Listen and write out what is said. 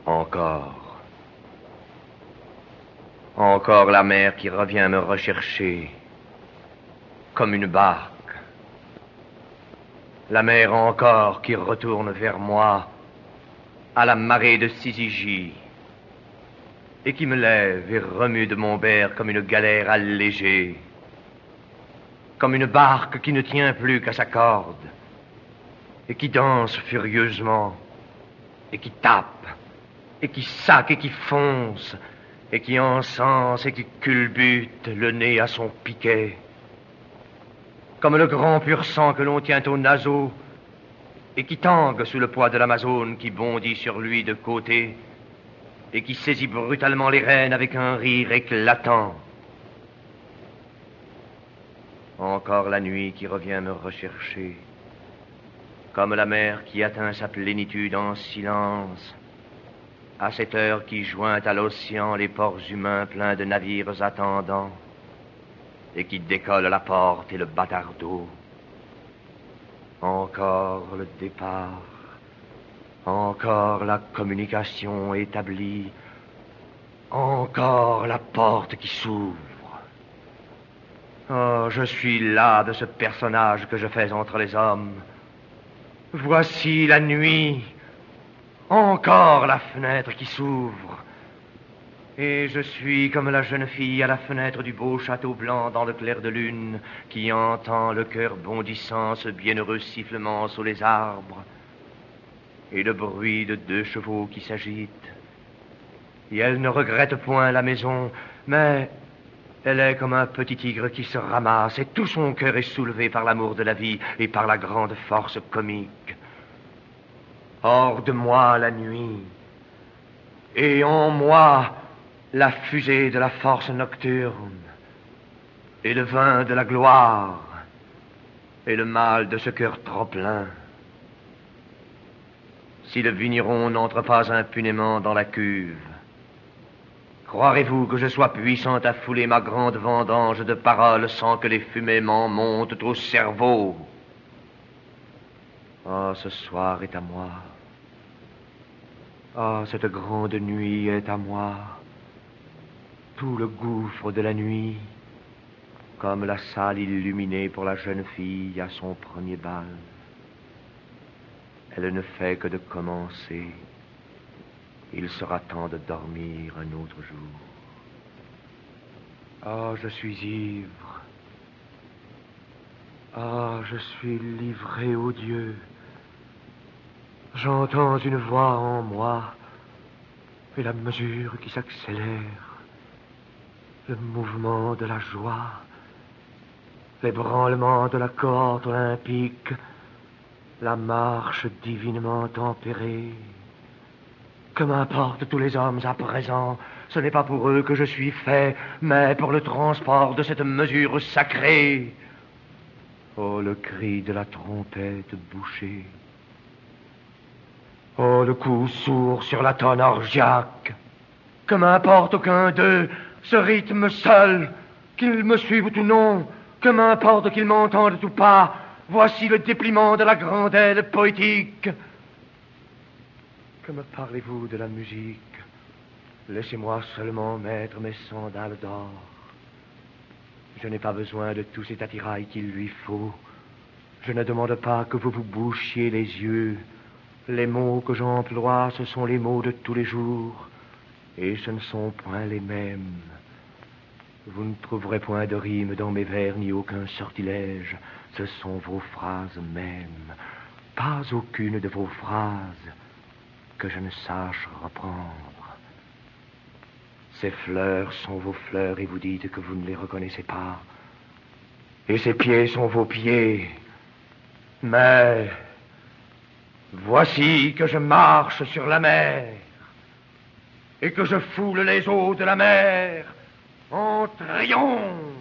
Encore. Encore la mer qui revient me rechercher, comme une barque. La mer encore qui retourne vers moi, à la marée de Syzygie, et qui me lève et remue de mon berre comme une galère allégée, comme une barque qui ne tient plus qu'à sa corde, et qui danse furieusement, et qui tape, et qui sac, et qui fonce, et qui encense, et qui culbute, le nez à son piquet, comme le grand pur sang que l'on tient aux naseaux, et qui tangue sous le poids de l'Amazone qui bondit sur lui de côté, et qui saisit brutalement les rênes avec un rire éclatant. Encore la nuit qui revient me rechercher, comme la mer qui atteint sa plénitude en silence, à cette heure qui joint à l'océan les ports humains pleins de navires attendants, et qui décolle la porte et le batardeau. Encore le départ, encore la communication établie, encore la porte qui s'ouvre. Oh, je suis las de ce personnage que je fais entre les hommes. Voici la nuit, encore la fenêtre qui s'ouvre. Et je suis comme la jeune fille à la fenêtre du beau château blanc dans le clair de lune, qui entend le cœur bondissant ce bienheureux sifflement sous les arbres, et le bruit de 2 chevaux qui s'agitent. Et elle ne regrette point la maison, mais elle est comme un petit tigre qui se ramasse, et tout son cœur est soulevé par l'amour de la vie et par la grande force comique. Hors de moi la nuit, et en moi la fusée de la force nocturne, et le vin de la gloire, et le mal de ce cœur trop plein. Si le vigneron n'entre pas impunément dans la cuve, croirez-vous que je sois puissant à fouler ma grande vendange de paroles sans que les fumées m'en montent au cerveau? Oh, ce soir est à moi. Oh, cette grande nuit est à moi. Tout le gouffre de la nuit, comme la salle illuminée pour la jeune fille à son premier bal. Elle ne fait que de commencer. Il sera temps de dormir un autre jour. Oh, je suis ivre. Oh, je suis livré aux dieux. J'entends une voix en moi, et la mesure qui s'accélère, le mouvement de la joie, l'ébranlement de la cohorte olympique, la marche divinement tempérée. Que m'importent tous les hommes à présent, ce n'est pas pour eux que je suis fait, mais pour le transport de cette mesure sacrée. Oh, le cri de la trompette bouchée. Oh, le coup sourd sur la tonne orgiaque. Que m'importe aucun d'eux, ce rythme seul, qu'ils me suivent ou non, que m'importe qu'ils m'entendent ou pas, voici le dépliement de la grande aile poétique. Que me parlez-vous de la musique? Laissez-moi seulement mettre mes sandales d'or. Je n'ai pas besoin de tout cet attirail qu'il lui faut. Je ne demande pas que vous vous bouchiez les yeux. Les mots que j'emploie, ce sont les mots de tous les jours, et ce ne sont point les mêmes. Vous ne trouverez point de rime dans mes vers, ni aucun sortilège. Ce sont vos phrases mêmes. Pas aucune de vos phrases que je ne sache reprendre. Ces fleurs sont vos fleurs, et vous dites que vous ne les reconnaissez pas. Et ces pieds sont vos pieds. Mais voici que je marche sur la mer, et que je foule les eaux de la mer en triomphe.